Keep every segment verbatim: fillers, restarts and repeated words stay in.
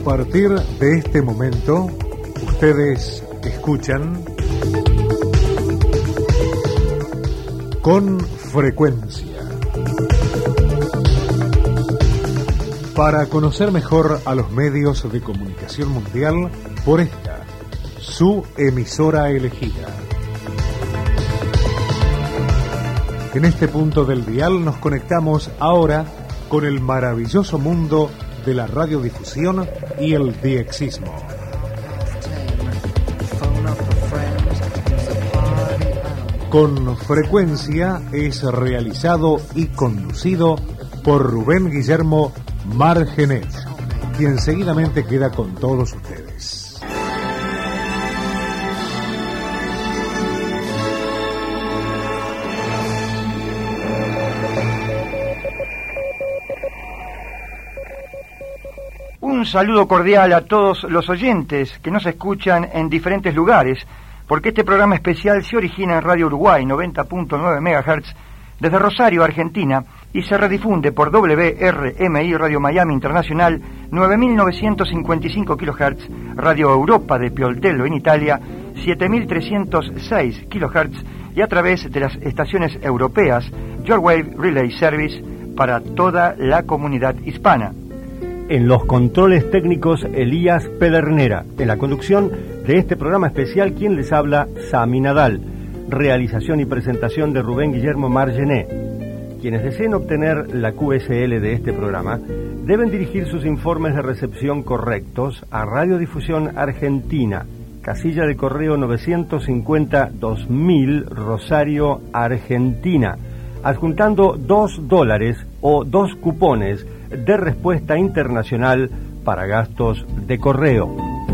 partir de este momento, ustedes escuchan Con Frecuencia. Para conocer mejor a los medios de comunicación mundial por esta, su emisora elegida. En este punto del dial nos conectamos ahora con el maravilloso mundo de la radiodifusión y el diexismo. Con Frecuencia es realizado y conducido por Rubén Guillermo Margenet, quien seguidamente queda con todos ustedes. Un saludo cordial a todos los oyentes que nos escuchan en diferentes lugares, porque este programa especial se origina en Radio Uruguay noventa punto nueve megahertz desde Rosario, Argentina, y se redifunde por W R M I Radio Miami Internacional nueve mil novecientos cincuenta y cinco kilohertz, Radio Europa de Pioltello en Italia siete mil trescientos seis kilohertz y a través de las estaciones europeas Your Wave Relay Service para toda la comunidad hispana. En los controles técnicos, Elías Pedernera. En la conducción de este programa especial, quien les habla, Sami Nadal. Realización y presentación de Rubén Guillermo Margenet. Quienes deseen obtener la Q S L de este programa deben dirigir sus informes de recepción correctos a Radiodifusión Argentina, casilla de correo novecientos cincuenta dos mil, Rosario, Argentina, adjuntando dos dólares o dos cupones de respuesta internacional para gastos de correo.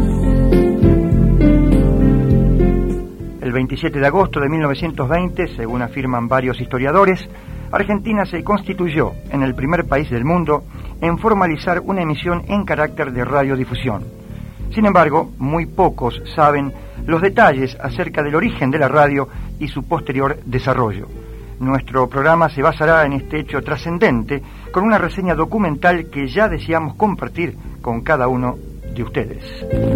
El veintisiete de agosto de mil novecientos veinte, según afirman varios historiadores, Argentina se constituyó en el primer país del mundo en formalizar una emisión en carácter de radiodifusión. Sin embargo, muy pocos saben los detalles acerca del origen de la radio y su posterior desarrollo. Nuestro programa se basará en este hecho trascendente con una reseña documental que ya deseamos compartir con cada uno de ustedes.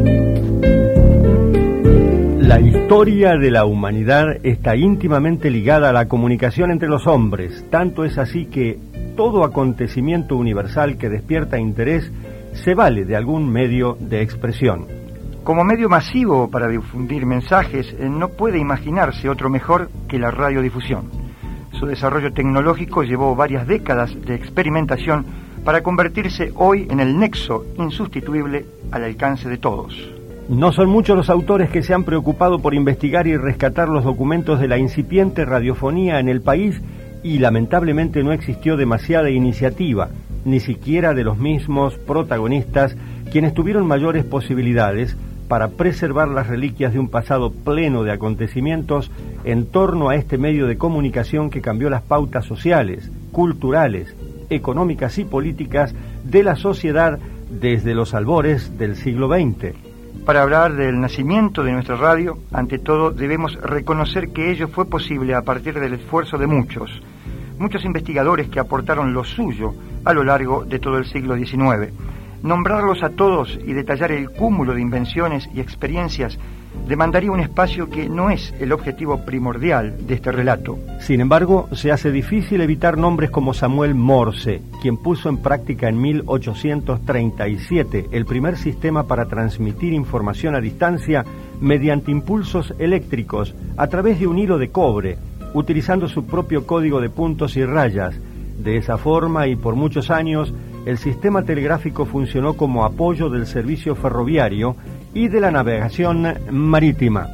La historia de la humanidad está íntimamente ligada a la comunicación entre los hombres. Tanto es así que todo acontecimiento universal que despierta interés se vale de algún medio de expresión. Como medio masivo para difundir mensajes, no puede imaginarse otro mejor que la radiodifusión. Su desarrollo tecnológico llevó varias décadas de experimentación para convertirse hoy en el nexo insustituible al alcance de todos. No son muchos los autores que se han preocupado por investigar y rescatar los documentos de la incipiente radiofonía en el país y lamentablemente no existió demasiada iniciativa, ni siquiera de los mismos protagonistas, quienes tuvieron mayores posibilidades para preservar las reliquias de un pasado pleno de acontecimientos en torno a este medio de comunicación que cambió las pautas sociales, culturales, económicas y políticas de la sociedad desde los albores del siglo veinte. Para hablar del nacimiento de nuestra radio, ante todo debemos reconocer que ello fue posible a partir del esfuerzo de muchos, muchos investigadores que aportaron lo suyo a lo largo de todo el siglo diecinueve. Nombrarlos a todos y detallar el cúmulo de invenciones y experiencias demandaría un espacio que no es el objetivo primordial de este relato. Sin embargo, se hace difícil evitar nombres como Samuel Morse, quien puso en práctica en mil ochocientos treinta y siete el primer sistema para transmitir información a distancia mediante impulsos eléctricos a través de un hilo de cobre, utilizando su propio código de puntos y rayas. De esa forma y por muchos años, el sistema telegráfico funcionó como apoyo del servicio ferroviario y de la navegación marítima.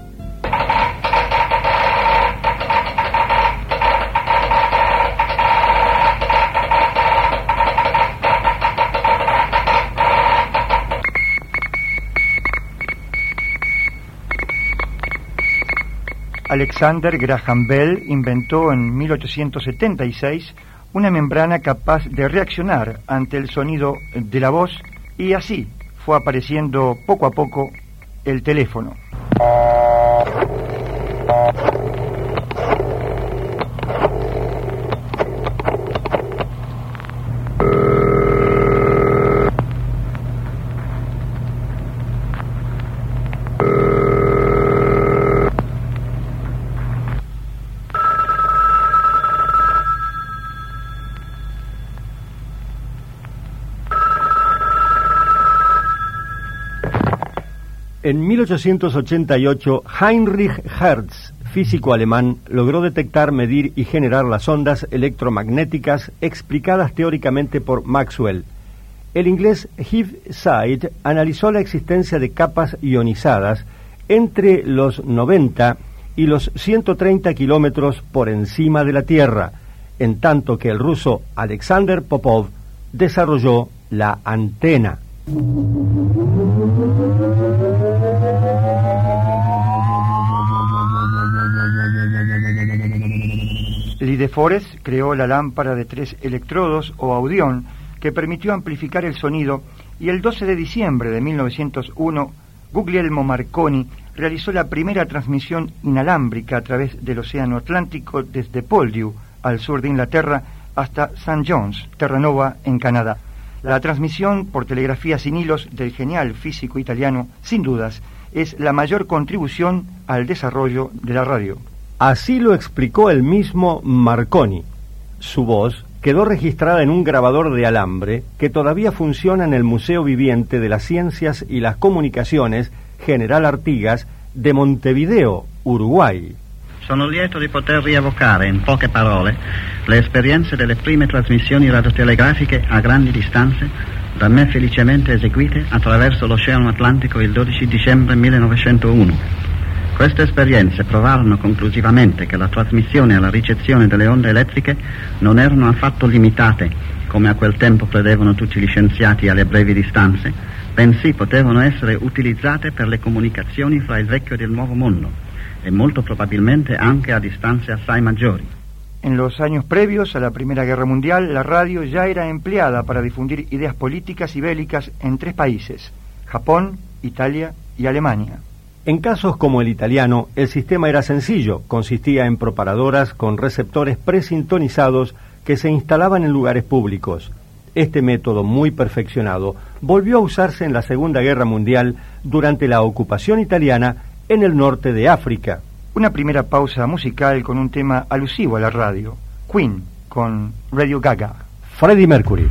Alexander Graham Bell inventó en mil ochocientos setenta y seis una membrana capaz de reaccionar ante el sonido de la voz, y así fue apareciendo poco a poco el teléfono. En mil ochocientos ochenta y ocho, Heinrich Hertz, físico alemán, logró detectar, medir y generar las ondas electromagnéticas explicadas teóricamente por Maxwell. El inglés Heath Side analizó la existencia de capas ionizadas entre los noventa y los ciento treinta kilómetros por encima de la Tierra, en tanto que el ruso Alexander Popov desarrolló la antena. Lee de Forest creó la lámpara de tres electrodos o audión que permitió amplificar el sonido, y el doce de diciembre de mil novecientos uno Guglielmo Marconi realizó la primera transmisión inalámbrica a través del Océano Atlántico desde Poldhu, al sur de Inglaterra, hasta Saint John's, Terranova, en Canadá. La transmisión por telegrafía sin hilos del genial físico italiano, sin dudas, es la mayor contribución al desarrollo de la radio. Así lo explicó el mismo Marconi. Su voz quedó registrada en un grabador de alambre que todavía funciona en el Museo Viviente de las Ciencias y las Comunicaciones General Artigas de Montevideo, Uruguay. Sono lieto di poter rievocare in poche parole le esperienze delle prime trasmissioni radiotelegrafiche a grandi distanze da me felicemente eseguite attraverso l'Oceano Atlantico il dodici dicembre millenovecentouno. Queste esperienze provarono conclusivamente che la trasmissione e la ricezione delle onde elettriche non erano affatto limitate, come a quel tempo credevano tutti gli scienziati, alle brevi distanze, bensì potevano essere utilizzate per le comunicazioni fra il vecchio ed il nuovo mondo, e molto probabilmente anche a distanze assai maggiori. En los años previos a la Primera Guerra Mundial, la radio ya era empleada para difundir ideas políticas y bélicas en tres países: Japón, Italia y Alemania. En casos como el italiano, el sistema era sencillo, consistía en proparadoras con receptores presintonizados que se instalaban en lugares públicos. Este método, muy perfeccionado, volvió a usarse en la Segunda Guerra Mundial durante la ocupación italiana en el norte de África. Una primera pausa musical con un tema alusivo a la radio: Queen con Radio Gaga. Freddie Mercury.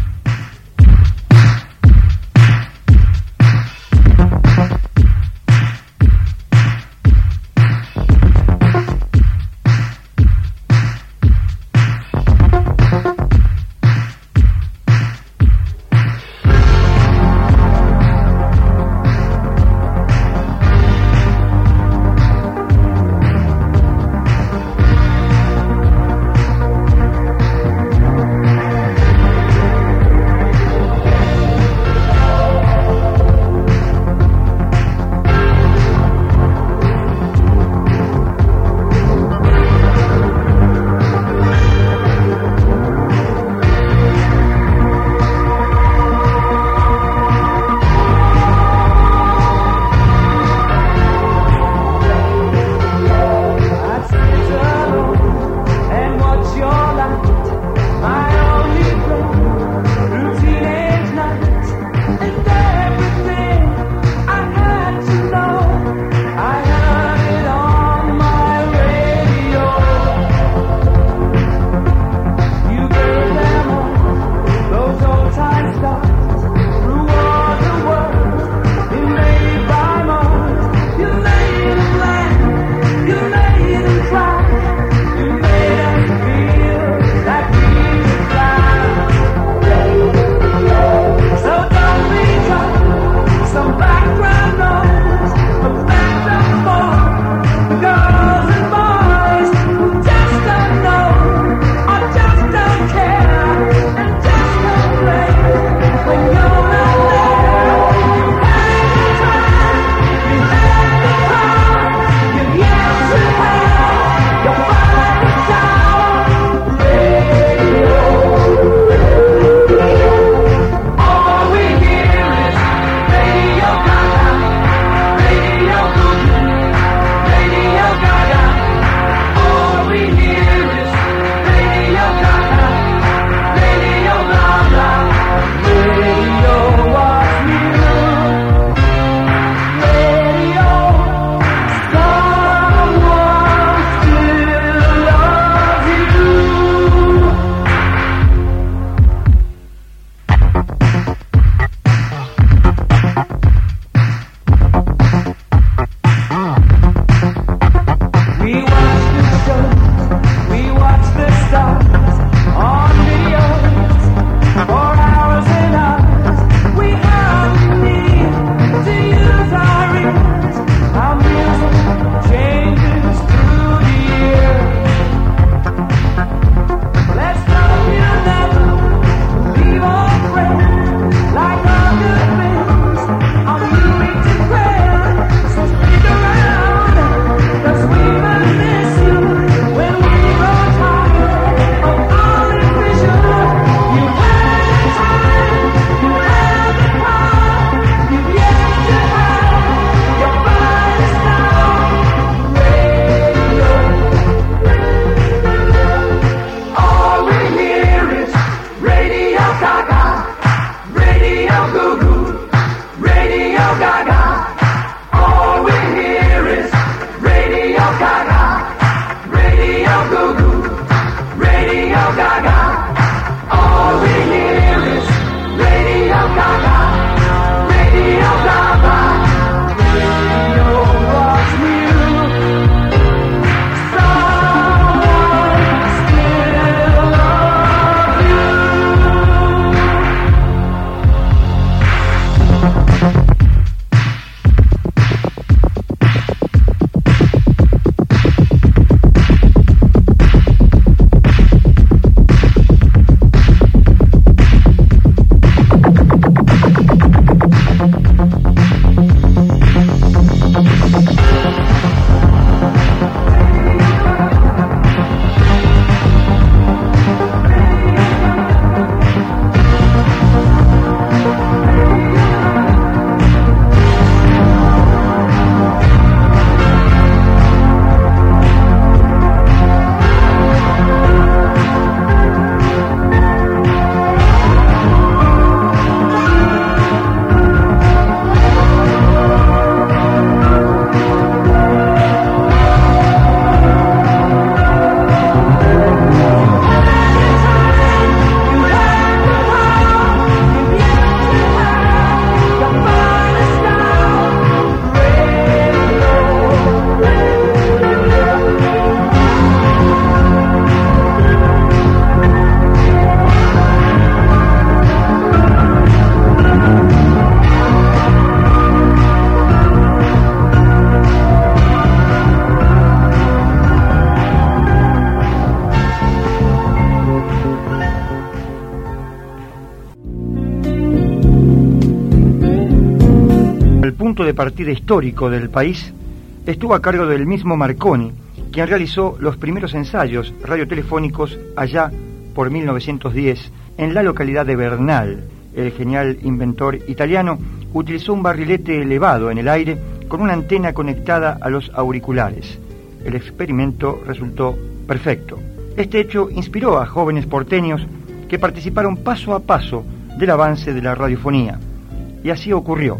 punto de partida histórico del país estuvo a cargo del mismo Marconi, quien realizó los primeros ensayos radiotelefónicos allá por mil novecientos diez en la localidad de Bernal. El genial inventor italiano utilizó un barrilete elevado en el aire con una antena conectada a los auriculares. El experimento resultó perfecto. Este hecho inspiró a jóvenes porteños que participaron paso a paso del avance de la radiofonía. Y así ocurrió.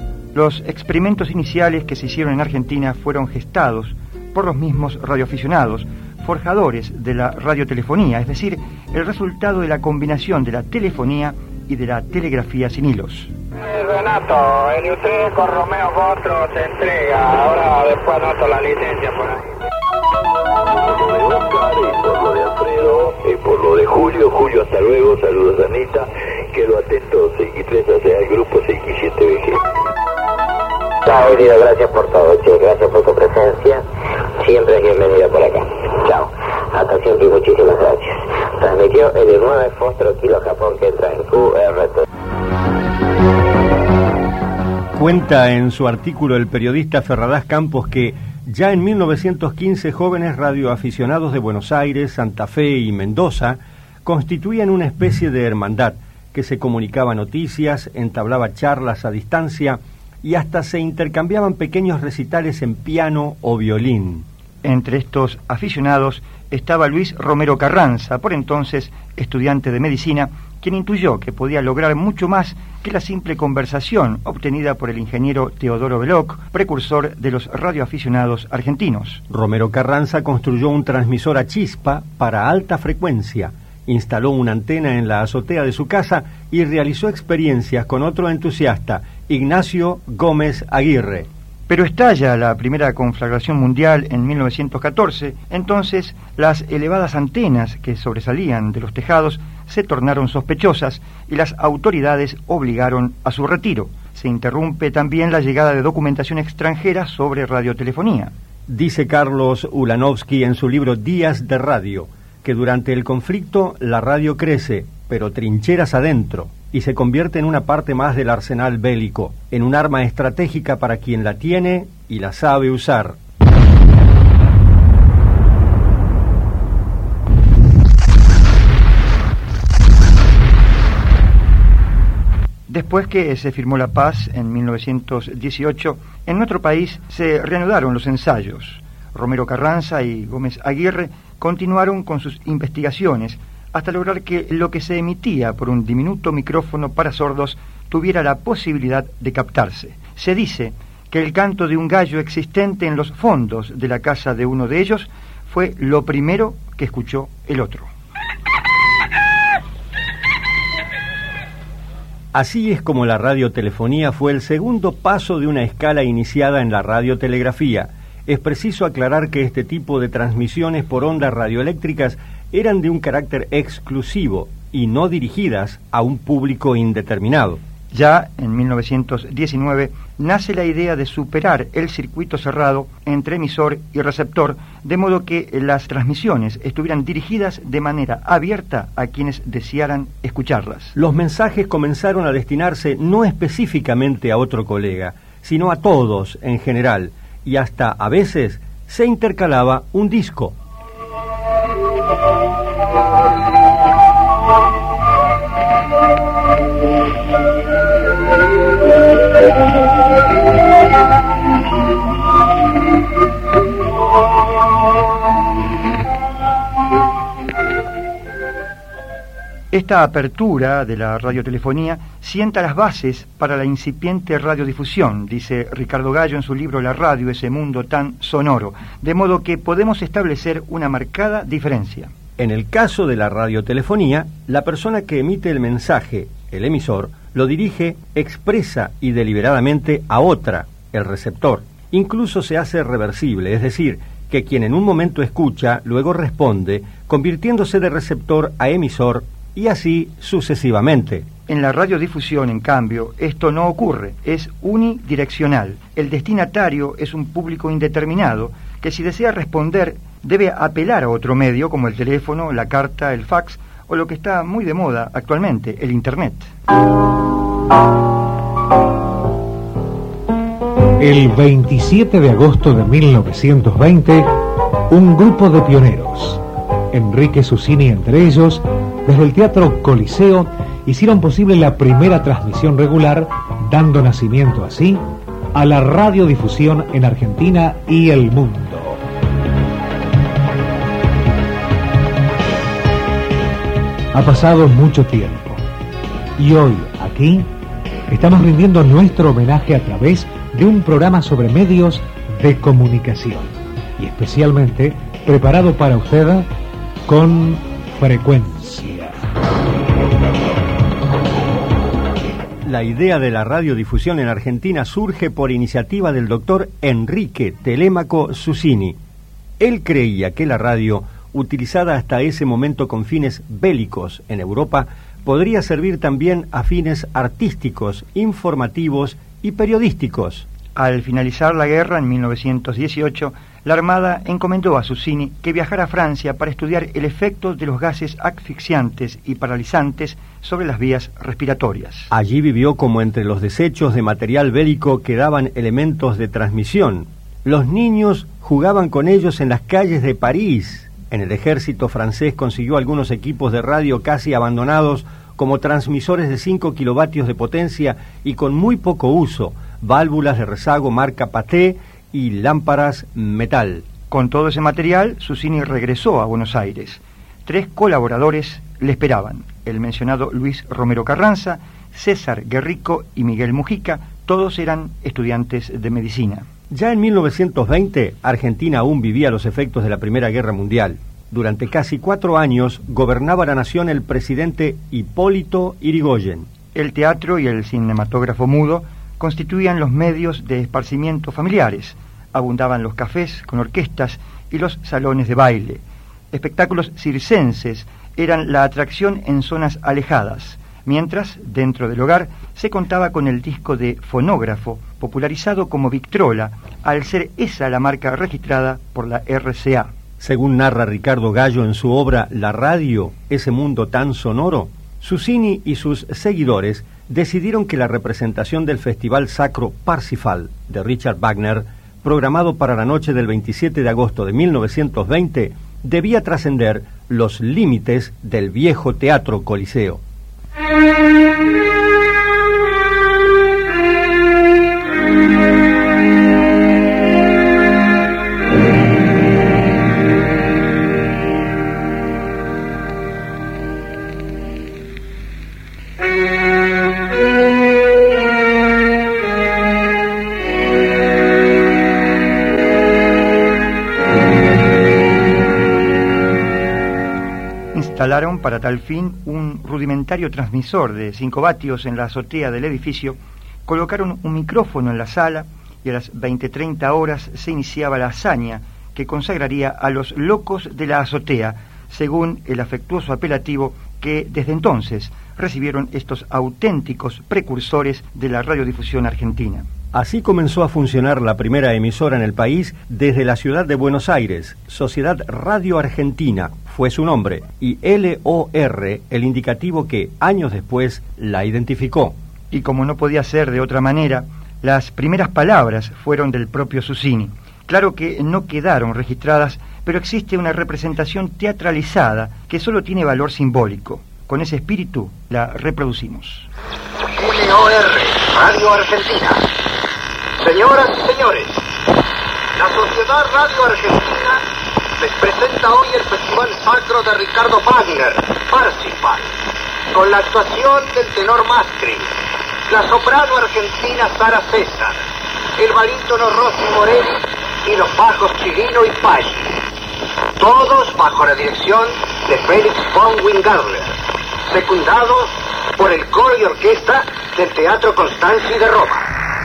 Los experimentos iniciales que se hicieron en Argentina fueron gestados por los mismos radioaficionados, forjadores de la radiotelefonía, es decir, el resultado de la combinación de la telefonía y de la telegrafía sin hilos. Renato, el usted con Romeo Botro se entrega, ahora después anoto la licencia por ahí. Por lo de Oscar y por lo de Alfredo y por lo de Julio, Julio hasta luego, saludos Anita, quedo atento, seis y tres hacia el grupo seis y siete V G. Chao, querido, gracias por todo, che, gracias por tu presencia, siempre es bienvenida por acá. Chao, hasta siempre y muchísimas gracias. Transmitió el nueve Fostro Kilo Japón que entra en Q R T. Cuenta en su artículo el periodista Ferradas Campos que ya en mil novecientos quince jóvenes radioaficionados de Buenos Aires, Santa Fe y Mendoza constituían una especie de hermandad que se comunicaba noticias, entablaba charlas a distancia y hasta se intercambiaban pequeños recitales en piano o violín. Entre estos aficionados estaba Luis Romero Carranza, por entonces estudiante de medicina, quien intuyó que podía lograr mucho más que la simple conversación obtenida por el ingeniero Teodoro Beloc, precursor de los radioaficionados argentinos. Romero Carranza construyó un transmisor a chispa para alta frecuencia, instaló una antena en la azotea de su casa y realizó experiencias con otro entusiasta, Ignacio Gómez Aguirre. Pero estalla la primera conflagración mundial en mil novecientos catorce, entonces las elevadas antenas que sobresalían de los tejados se tornaron sospechosas y las autoridades obligaron a su retiro. Se interrumpe también la llegada de documentación extranjera sobre radiotelefonía. Dice Carlos Ulanovsky en su libro Días de Radio, que durante el conflicto la radio crece, pero trincheras adentro, y se convierte en una parte más del arsenal bélico, en un arma estratégica para quien la tiene y la sabe usar. Después que se firmó la paz en mil novecientos dieciocho, en nuestro país se reanudaron los ensayos. Romero Carranza y Gómez Aguirre continuaron con sus investigaciones hasta lograr que lo que se emitía por un diminuto micrófono para sordos tuviera la posibilidad de captarse. Se dice que el canto de un gallo existente en los fondos de la casa de uno de ellos fue lo primero que escuchó el otro. Así es como la radiotelefonía fue el segundo paso de una escala iniciada en la radiotelegrafía. Es preciso aclarar que este tipo de transmisiones por ondas radioeléctricas eran de un carácter exclusivo y no dirigidas a un público indeterminado. Ya en mil novecientos diecinueve nace la idea de superar el circuito cerrado entre emisor y receptor, de modo que las transmisiones estuvieran dirigidas de manera abierta a quienes desearan escucharlas. Los mensajes comenzaron a destinarse no específicamente a otro colega, sino a todos en general, y hasta a veces se intercalaba un disco. Esta apertura de la radiotelefonía sienta las bases para la incipiente radiodifusión, dice Ricardo Gallo en su libro La radio, ese mundo tan sonoro, de modo que podemos establecer una marcada diferencia. En el caso de la radiotelefonía, la persona que emite el mensaje, el emisor, lo dirige expresa y deliberadamente a otra, el receptor. Incluso se hace reversible, es decir, que quien en un momento escucha, luego responde, convirtiéndose de receptor a emisor, y así sucesivamente. En la radiodifusión, en cambio, esto no ocurre, es unidireccional. El destinatario es un público indeterminado que, si desea responder, debe apelar a otro medio como el teléfono, la carta, el fax o lo que está muy de moda actualmente, el Internet. El veintisiete de agosto de mil novecientos veinte, un grupo de pioneros, Enrique Susini entre ellos, desde el Teatro Coliseo, hicieron posible la primera transmisión regular, dando nacimiento así a la radiodifusión en Argentina y el mundo. Ha pasado mucho tiempo y hoy, aquí, estamos rindiendo nuestro homenaje a través de un programa sobre medios de comunicación y especialmente preparado para usted con frecuencia. La idea de la radiodifusión en Argentina surge por iniciativa del doctor Enrique Telémaco Susini. Él creía que la radio, utilizada hasta ese momento con fines bélicos en Europa, podría servir también a fines artísticos, informativos y periodísticos. Al finalizar la guerra en mil novecientos dieciocho, la Armada encomendó a Susini que viajara a Francia para estudiar el efecto de los gases asfixiantes y paralizantes sobre las vías respiratorias. Allí vivió como entre los desechos de material bélico quedaban elementos de transmisión. Los niños jugaban con ellos en las calles de París. En el ejército francés consiguió algunos equipos de radio casi abandonados como transmisores de cinco kilovatios de potencia y con muy poco uso, válvulas de rezago marca Pathé y lámparas metal. Con todo ese material, Susini regresó a Buenos Aires. Tres colaboradores le esperaban: el mencionado Luis Romero Carranza, César Guerrico y Miguel Mujica. Todos eran estudiantes de medicina. Ya en mil novecientos veinte, Argentina aún vivía los efectos de la Primera Guerra Mundial. Durante casi cuatro años gobernaba la nación el presidente Hipólito Yrigoyen. El teatro y el cinematógrafo mudo constituían los medios de esparcimiento familiares. Abundaban los cafés con orquestas y los salones de baile. Espectáculos circenses eran la atracción en zonas alejadas, mientras, dentro del hogar, se contaba con el disco de fonógrafo, popularizado como Victrola, al ser esa la marca registrada por la R C A. Según narra Ricardo Gallo en su obra La radio, ese mundo tan sonoro, Susini y sus seguidores decidieron que la representación del Festival Sacro Parsifal de Richard Wagner, programado para la noche del veintisiete de agosto de mil novecientos veinte, debía trascender los límites del viejo Teatro Coliseo. Instalaron para tal fin un rudimentario transmisor de cinco vatios en la azotea del edificio, colocaron un micrófono en la sala y a las veinte treinta horas se iniciaba la hazaña que consagraría a los locos de la azotea, según el afectuoso apelativo que desde entonces recibieron estos auténticos precursores de la radiodifusión argentina. Así comenzó a funcionar la primera emisora en el país desde la ciudad de Buenos Aires. Sociedad Radio Argentina fue su nombre y L O R el indicativo que años después la identificó. Y como no podía ser de otra manera, las primeras palabras fueron del propio Susini. Claro que no quedaron registradas, pero existe una representación teatralizada que solo tiene valor simbólico. Con ese espíritu la reproducimos. L O R, Radio Argentina. Señoras y señores, la Sociedad Radio Argentina les presenta hoy el Festival Sacro de Ricardo Wagner, Parsifal, con la actuación del tenor Mastri, la soprano argentina Sara César, el barítono Rossi Morelli y los bajos Chirino y Paggi, todos bajo la dirección de Félix von Wingardler, secundados por el coro y orquesta del Teatro Constanzi de Roma.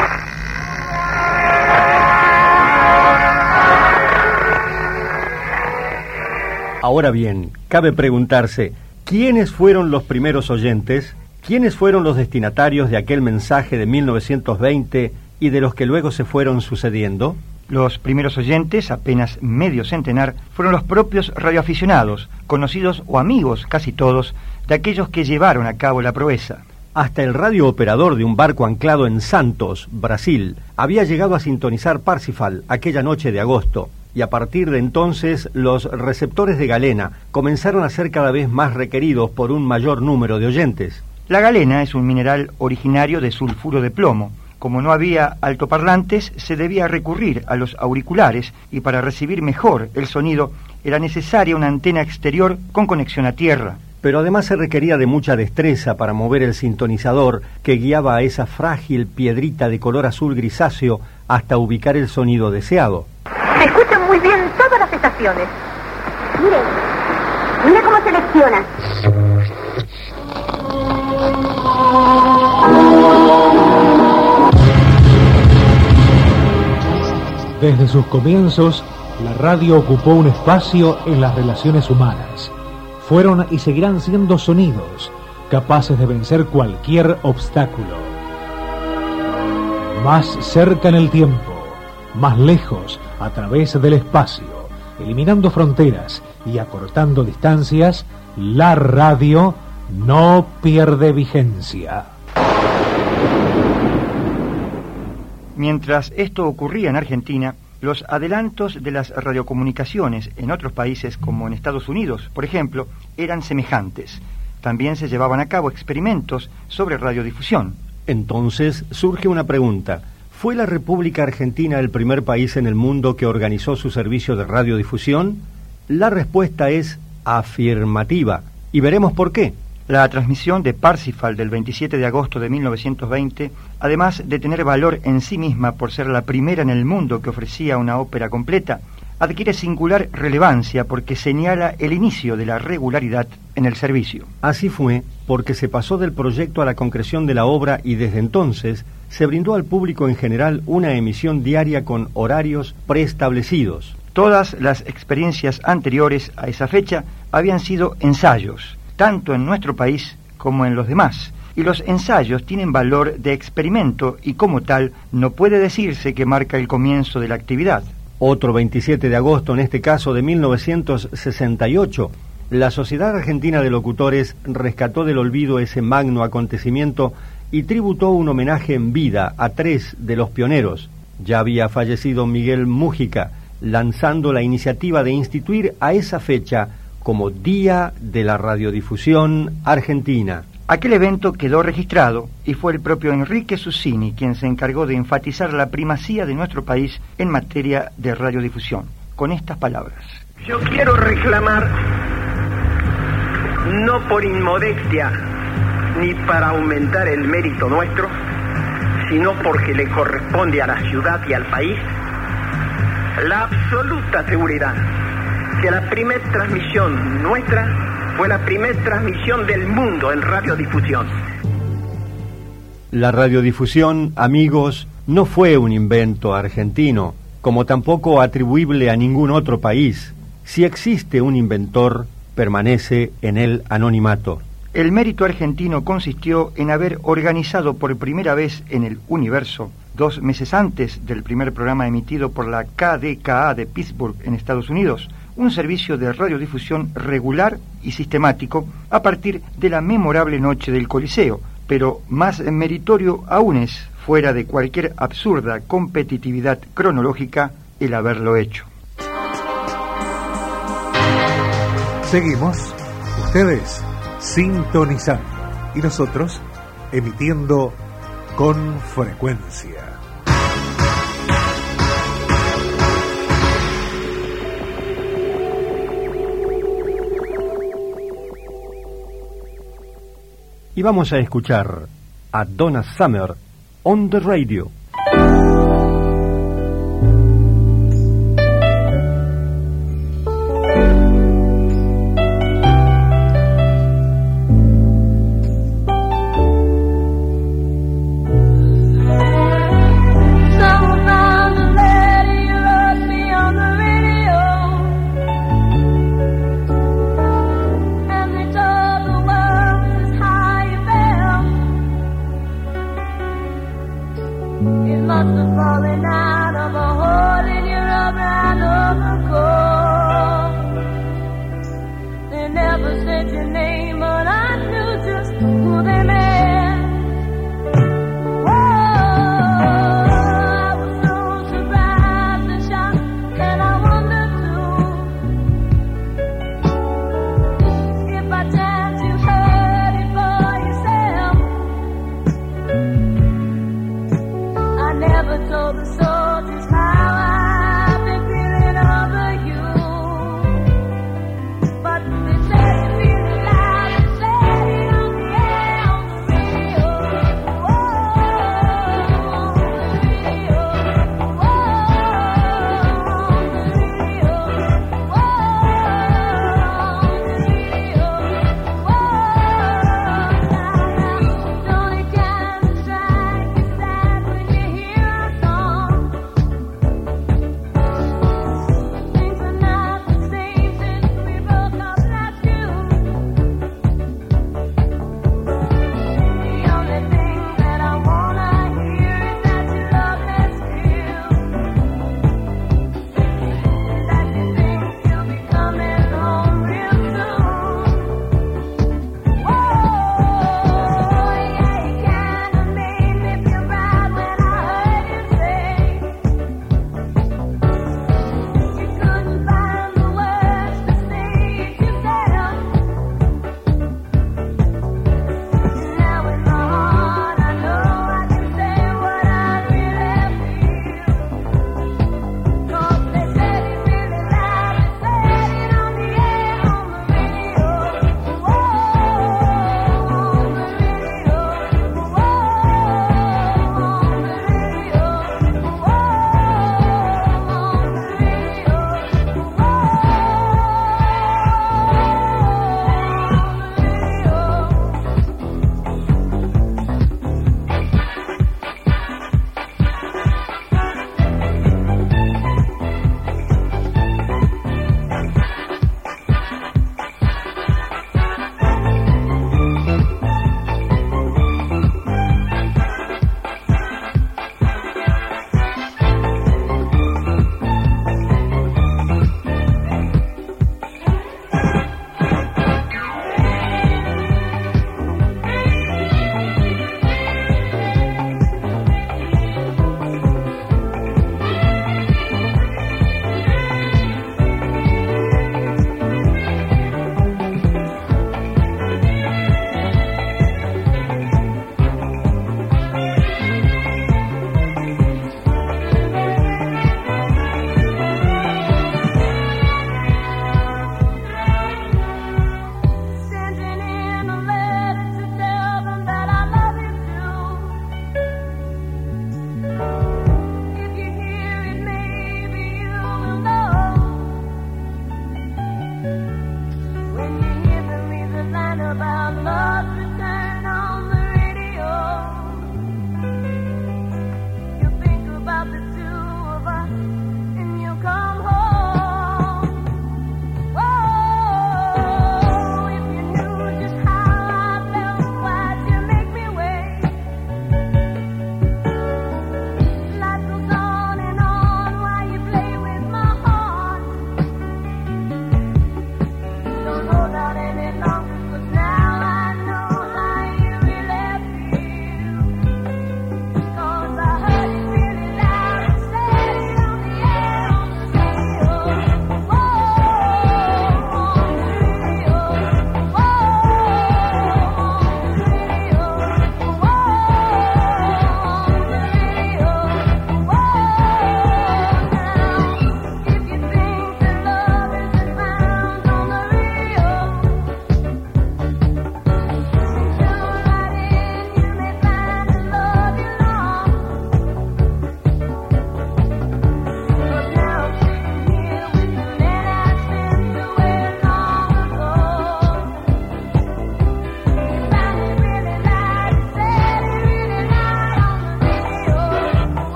Ahora bien, cabe preguntarse, ¿quiénes fueron los primeros oyentes? ¿Quiénes fueron los destinatarios de aquel mensaje de mil novecientos veinte y de los que luego se fueron sucediendo? Los primeros oyentes, apenas medio centenar, fueron los propios radioaficionados, conocidos o amigos, casi todos, de aquellos que llevaron a cabo la proeza. Hasta el radiooperador de un barco anclado en Santos, Brasil, había llegado a sintonizar Parsifal aquella noche de agosto, y a partir de entonces los receptores de galena comenzaron a ser cada vez más requeridos por un mayor número de oyentes. La galena es un mineral originario de sulfuro de plomo. Como no había altoparlantes, se debía recurrir a los auriculares y para recibir mejor el sonido era necesaria una antena exterior con conexión a tierra. Pero además se requería de mucha destreza para mover el sintonizador que guiaba a esa frágil piedrita de color azul grisáceo hasta ubicar el sonido deseado. Se escuchan muy bien todas las estaciones. Mire, mire cómo selecciona. Desde sus comienzos, la radio ocupó un espacio en las relaciones humanas. Fueron y seguirán siendo sonidos capaces de vencer cualquier obstáculo. Más cerca en el tiempo, más lejos a través del espacio, eliminando fronteras y acortando distancias, la radio no pierde vigencia. Mientras esto ocurría en Argentina, los adelantos de las radiocomunicaciones en otros países, como en Estados Unidos, por ejemplo, eran semejantes. También se llevaban a cabo experimentos sobre radiodifusión. Entonces surge una pregunta. ¿Fue la República Argentina el primer país en el mundo que organizó su servicio de radiodifusión? La respuesta es afirmativa, y veremos por qué. La transmisión de Parsifal del veintisiete de agosto de mil novecientos veinte, además de tener valor en sí misma por ser la primera en el mundo que ofrecía una ópera completa, adquiere singular relevancia porque señala el inicio de la regularidad en el servicio. Así fue, porque se pasó del proyecto a la concreción de la obra y desde entonces se brindó al público en general una emisión diaria con horarios preestablecidos. Todas las experiencias anteriores a esa fecha habían sido ensayos, tanto en nuestro país como en los demás, y los ensayos tienen valor de experimento y como tal no puede decirse que marca el comienzo de la actividad. Otro veintisiete de agosto, en este caso de mil novecientos sesenta y ocho, la Sociedad Argentina de Locutores rescató del olvido ese magno acontecimiento y tributó un homenaje en vida a tres de los pioneros. Ya había fallecido Miguel Mújica, lanzando la iniciativa de instituir a esa fecha como Día de la Radiodifusión Argentina. Aquel evento quedó registrado y fue el propio Enrique Susini quien se encargó de enfatizar la primacía de nuestro país en materia de radiodifusión, con estas palabras. Yo quiero reclamar, no por inmodestia ni para aumentar el mérito nuestro, sino porque le corresponde a la ciudad y al país, la absoluta seguridad que la primera transmisión nuestra Fue la primera transmisión del mundo en radiodifusión. La radiodifusión, amigos, no fue un invento argentino, como tampoco atribuible a ningún otro país. Si existe un inventor, permanece en el anonimato. El mérito argentino consistió en haber organizado por primera vez en el universo, dos meses antes del primer programa emitido por la K D K A de Pittsburgh en Estados Unidos, un servicio de radiodifusión regular y sistemático a partir de la memorable noche del Coliseo, pero más meritorio aún es, fuera de cualquier absurda competitividad cronológica, el haberlo hecho. Seguimos, ustedes sintonizando y nosotros emitiendo con frecuencia. Y vamos a escuchar a Donna Summer on the radio. Thank you.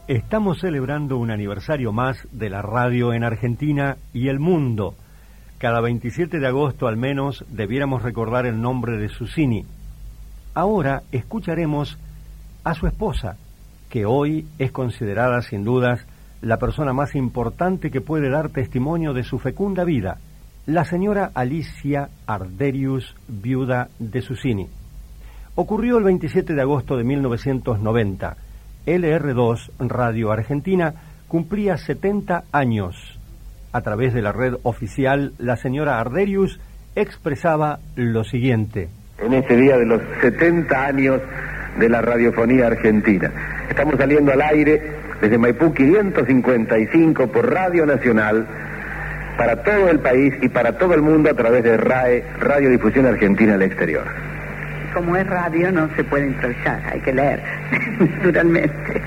Estamos celebrando un aniversario más de la radio en Argentina y el mundo. Cada veintisiete de agosto al menos debiéramos recordar el nombre de Susini. Ahora escucharemos a su esposa, que hoy es considerada sin dudas la persona más importante que puede dar testimonio de su fecunda vida, la señora Alicia Arderius, viuda de Susini. Ocurrió el veintisiete de agosto de mil novecientos noventa. L R dos Radio Argentina cumplía setenta años. A través de la red oficial, la señora Arderius expresaba lo siguiente. En este día de los setenta años de la radiofonía argentina, estamos saliendo al aire desde Maipú quinientos cincuenta y cinco por Radio Nacional para todo el país y para todo el mundo a través de R A E, Radiodifusión Argentina al Exterior. Como es radio no se puede improvisar, hay que leer, naturalmente.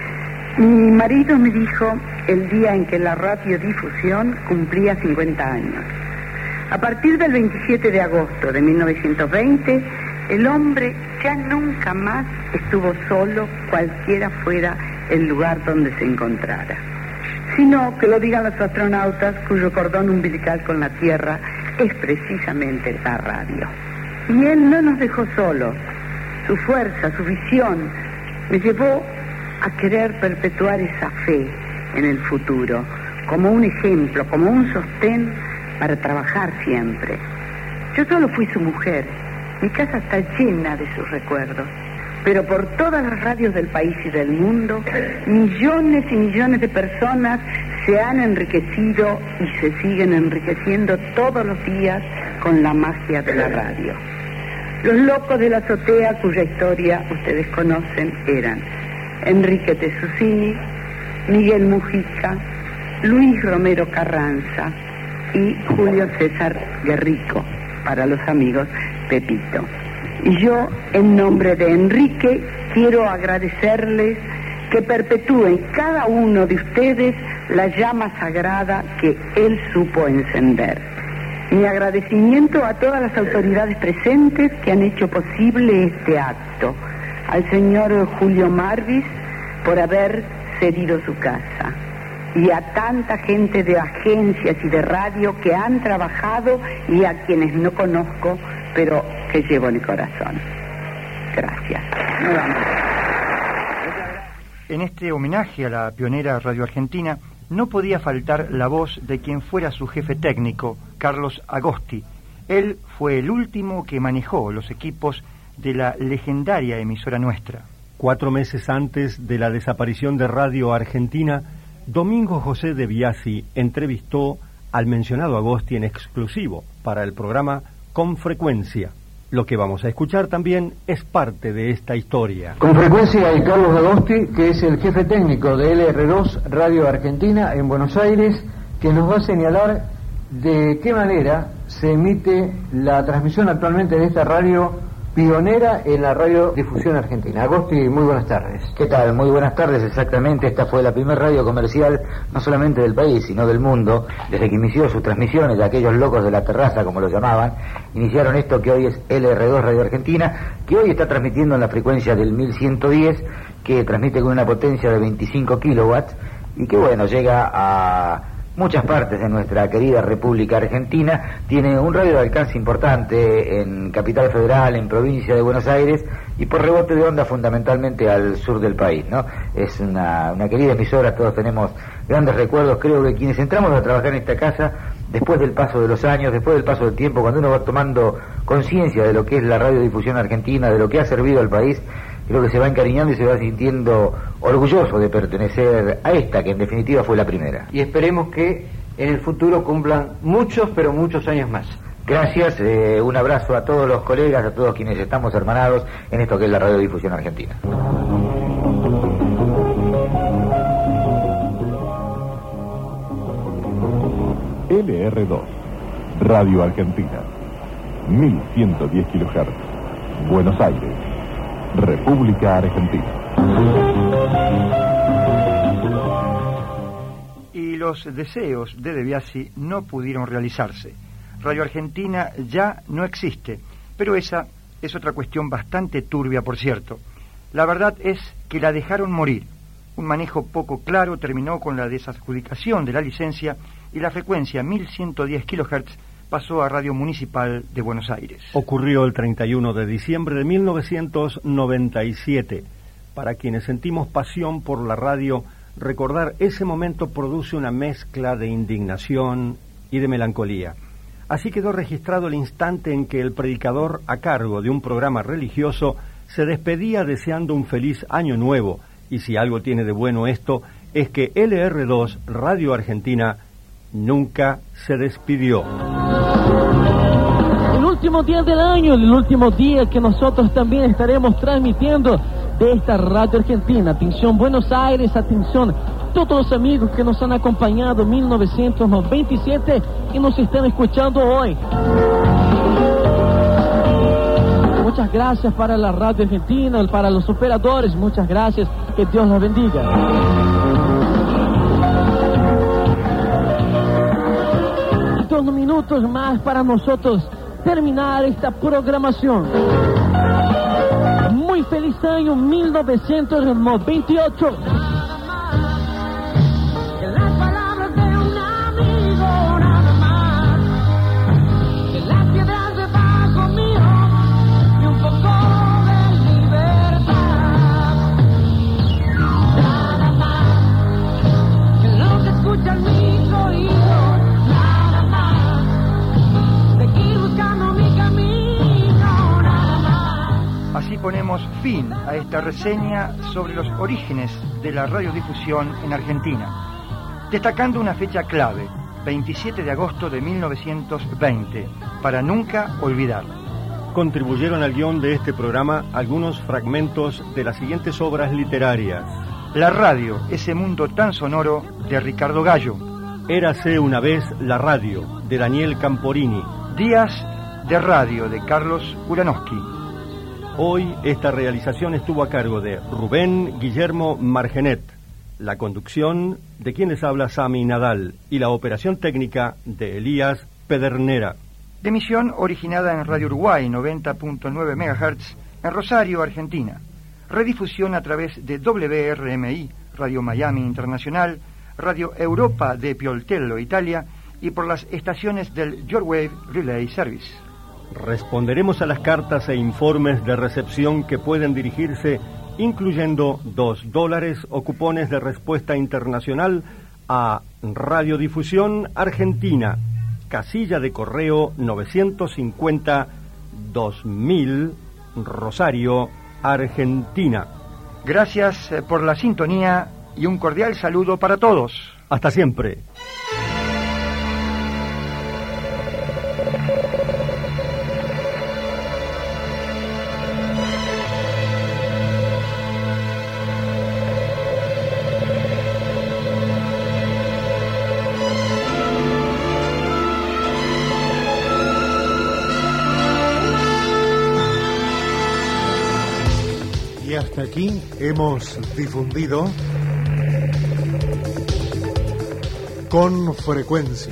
Mi marido me dijo el día en que la radiodifusión cumplía cincuenta años. A partir del veintisiete de agosto de mil novecientos veinte, el hombre ya nunca más estuvo solo, cualquiera fuera el lugar donde se encontrara. Sino que lo digan los astronautas cuyo cordón umbilical con la Tierra es precisamente la radio. Y él no nos dejó solos. Su fuerza, su visión, me llevó a querer perpetuar esa fe en el futuro, como un ejemplo, como un sostén para trabajar siempre. Yo solo fui su mujer. Mi casa está llena de sus recuerdos. Pero por todas las radios del país y del mundo, millones y millones de personas se han enriquecido y se siguen enriqueciendo todos los días con la magia de la radio. Los locos de la azotea, cuya historia ustedes conocen, eran Enrique de Susini, Miguel Mujica, Luis Romero Carranza y Julio César Guerrico, para los amigos Pepito. Y yo, en nombre de Enrique, quiero agradecerles que perpetúen cada uno de ustedes la llama sagrada que él supo encender. Mi agradecimiento a todas las autoridades presentes que han hecho posible este acto. Al señor Julio Marvis por haber cedido su casa. Y a tanta gente de agencias y de radio que han trabajado y a quienes no conozco, pero que llevo en el corazón. Gracias. En este homenaje a la pionera Radio Argentina no podía faltar la voz de quien fuera su jefe técnico, Carlos Agosti. Él fue el último que manejó los equipos de la legendaria emisora nuestra. Cuatro meses antes de la desaparición de Radio Argentina, Domingo José de Biasi entrevistó al mencionado Agosti en exclusivo para el programa Con Frecuencia. Lo que vamos a escuchar también es parte de esta historia. Con Frecuencia hay Carlos Agosti, que es el jefe técnico de L R dos Radio Argentina en Buenos Aires, que nos va a señalar de qué manera se emite la transmisión actualmente de esta radio pionera en la radiodifusión argentina. Agosti, muy buenas tardes. ¿Qué tal? Muy buenas tardes, exactamente. Esta fue la primera radio comercial, no solamente del país, sino del mundo. Desde que inició sus transmisiones, de aquellos locos de la terraza, como lo llamaban, iniciaron esto que hoy es L R dos Radio Argentina, que hoy está transmitiendo en la frecuencia del mil ciento diez, que transmite con una potencia de veinticinco kilowatts, y que, bueno, llega a muchas partes de nuestra querida República Argentina. Tiene un radio de alcance importante en Capital Federal, en provincia de Buenos Aires, y por rebote de onda fundamentalmente al sur del país, ¿no? Es una, una querida emisora, todos tenemos grandes recuerdos. Creo que quienes entramos a trabajar en esta casa, después del paso de los años, después del paso del tiempo, cuando uno va tomando conciencia de lo que es la radiodifusión argentina, de lo que ha servido al país, creo que se va encariñando y se va sintiendo orgulloso de pertenecer a esta, que en definitiva fue la primera. Y esperemos que en el futuro cumplan muchos, pero muchos años más. Gracias, eh, un abrazo a todos los colegas, a todos quienes estamos hermanados en esto que es la radiodifusión argentina. L R dos, Radio Argentina, mil ciento diez kilohertz, Buenos Aires, República Argentina. Y los deseos de De Biasi no pudieron realizarse. Radio Argentina ya no existe, pero esa es otra cuestión bastante turbia, por cierto. La verdad es que la dejaron morir. Un manejo poco claro terminó con la desadjudicación de la licencia y la frecuencia mil ciento diez kilohertz pasó a Radio Municipal de Buenos Aires. Ocurrió el treinta y uno de diciembre de mil novecientos noventa y siete. Para quienes sentimos pasión por la radio, recordar ese momento produce una mezcla de indignación y de melancolía. Así quedó registrado el instante en que el predicador a cargo de un programa religioso se despedía deseando un feliz año nuevo, y si algo tiene de bueno esto, es que L R dos Radio Argentina nunca se despidió. El último día del año, el último día que nosotros también estaremos transmitiendo de esta Radio Argentina. Atención Buenos Aires, atención todos los amigos que nos han acompañado en mil novecientos noventa y siete y nos están escuchando hoy. Muchas gracias para la Radio Argentina, para los operadores, muchas gracias, que Dios los bendiga. Dos minutos más para nosotros terminar esta programación. Muy feliz año mil novecientos noventa y ocho. Así ponemos fin a esta reseña sobre los orígenes de la radiodifusión en Argentina, destacando una fecha clave, veintisiete de agosto de mil novecientos veinte, para nunca olvidarla. Contribuyeron al guión de este programa algunos fragmentos de las siguientes obras literarias: La radio, ese mundo tan sonoro, de Ricardo Gallo. Érase una vez la radio, de Daniel Camporini. Días de radio, de Carlos Uranowski. Hoy esta realización estuvo a cargo de Rubén Guillermo Margenet, la conducción de quien les habla Sami Nadal y la operación técnica de Elías Pedernera. De emisión originada en Radio Uruguay noventa punto nueve megahertz en Rosario, Argentina. Redifusión a través de W R M I, Radio Miami Internacional, Radio Europa de Pioltello, Italia, y por las estaciones del Yorwave Relay Service. Responderemos a las cartas e informes de recepción que pueden dirigirse, incluyendo dos dólares o cupones de respuesta internacional, a Radiodifusión Argentina, casilla de correo novecientos cincuenta dos mil, Rosario, Argentina. Gracias por la sintonía y un cordial saludo para todos. Hasta siempre. Hasta aquí hemos difundido Con Frecuencia,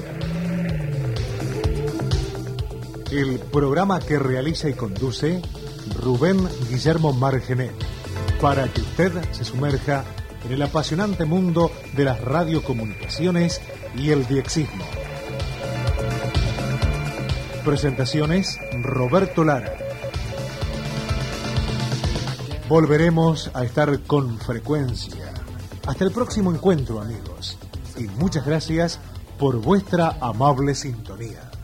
el programa que realiza y conduce Rubén Guillermo Margenet, para que usted se sumerja en el apasionante mundo de las radiocomunicaciones y el diexismo. Presentaciones: Roberto Lara. Volveremos a estar con frecuencia. Hasta el próximo encuentro, amigos. Y muchas gracias por vuestra amable sintonía.